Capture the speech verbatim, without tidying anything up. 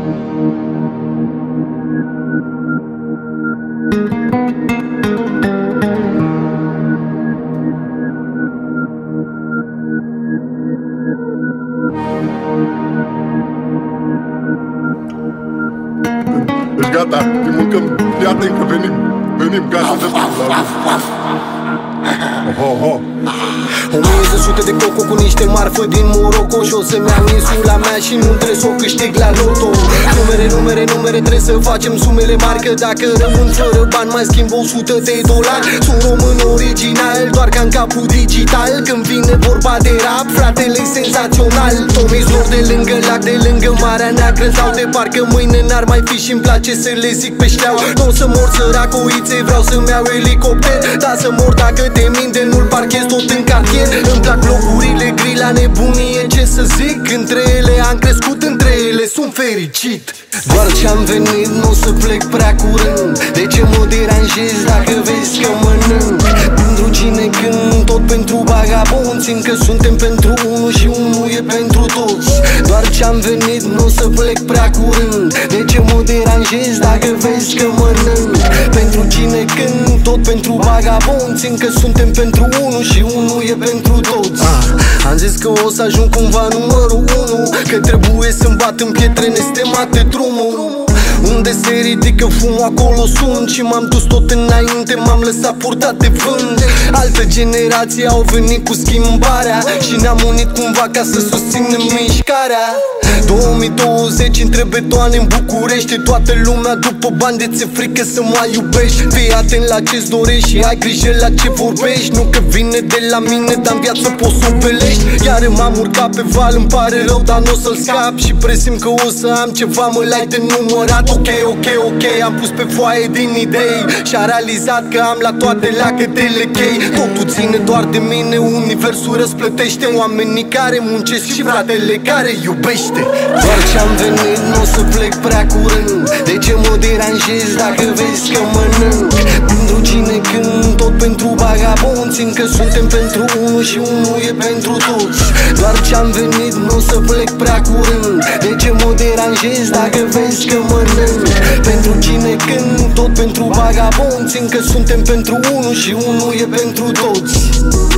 Deci gata, te mâncăm, fii atent că venim, venim, gata, de Ho, ho. O mie de sute de coco cu niște marfă din Morocco și o să-mi iau insula mea și nu trebuie să o câștig la loto. Numere, numere, numere, trebuie să facem sumele mari, că dacă rămân fără bani mai schimb o sută de dolari. Sunt român original, doar ca în capul digital. Când vine vorba de rap, fratele-i senzațional. Tomizor de lângă lac, de lângă Marea Neagră, sau de parcă mâine n-ar mai fi și-mi place să le zic pe șleau. Nu o să mor săracoițe, vreau să-mi iau elicopter, dar să mor dacă te minte, nu-l parchez tot în cartier. Îmi plac locurile gri la nebunie, ce să zic, între ele am crescut, între ele sunt fericit. Doar ce-am venit, nu o să plec prea curând. De ce mă deranjez dacă vezi că mănânc? Pentru cine când, tot pentru vagabonți. Încă suntem pentru unul și unul e pentru toți. Doar ce-am venit, nu o să plec prea curând. De ce mă deranjez dacă vezi că mănânc? Pentru cine când, tot pentru vagabonți. Încă suntem pentru unul și unul e pentru toți. ah, Am zis că o să ajung cumva numărul unu, că trebuie să-mi bat în pietre nestemate drumul. Unde se ridică fumul, acolo sunt. Și m-am dus tot înainte, m-am lăsat purtat de vânt. Altă generație au venit cu schimbarea și ne-am unit cumva ca să susținem mișcarea. două mii douăzeci între betoane în București, toată lumea după bani, de ți-e frică să mai iubești. Fii atent la ce-ți dorești și ai grijă la ce vorbești. Nu că vine de la mine, dar în viață poți să o pelești. Iar m-am urcat pe val, îmi pare rău, dar n-o să-l scap. Și presimt că o să am ceva, mă lai de numărat. Ok, ok, ok, am pus pe foaie din idei și am realizat că am la toate lacătele chei. Totul ține doar de mine, universul răsplătește oamenii care muncesc și fratele care iubește. Doar ce-am venit, nu o să plec prea curând. De ce mă deranjez dacă vezi că mănânc? Pentru cine când, tot pentru vagabonți. Încă suntem pentru unul și unul e pentru toți. Doar ce-am venit, nu o să plec prea curând. De ce mă deranjez dacă vezi că mănânc? Pentru cine când, tot pentru vagabonți. Încă suntem pentru unul și unul e pentru toți.